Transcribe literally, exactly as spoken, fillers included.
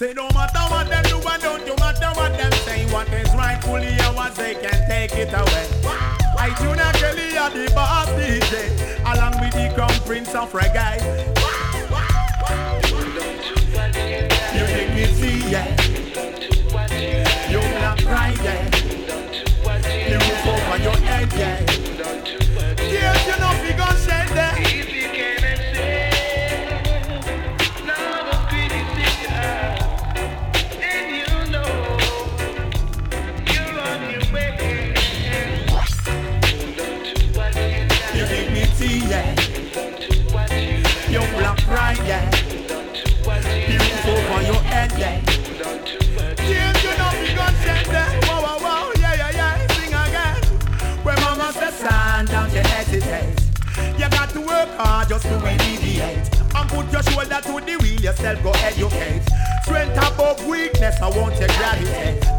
Say no matter what them do and don't you matter what them say. What is rightfully ours, they can take it away. I Junior Kelly are the boss D J, along with the crown prince of reggae. You make me see, yeah. You black right, yeah. You roof over your head, yeah. Yes, you know we gon' shed that. Right, yeah. You move over your head, yeah. Yeah, you know we gon' send that. Whoa, whoa, whoa, yeah, yeah, yeah. Sing again. When mama says stand down, you hesitate. You got to work hard just to alleviate. And put your shoulder to the wheel, yourself go educate. Strength above weakness, I want you gravitate.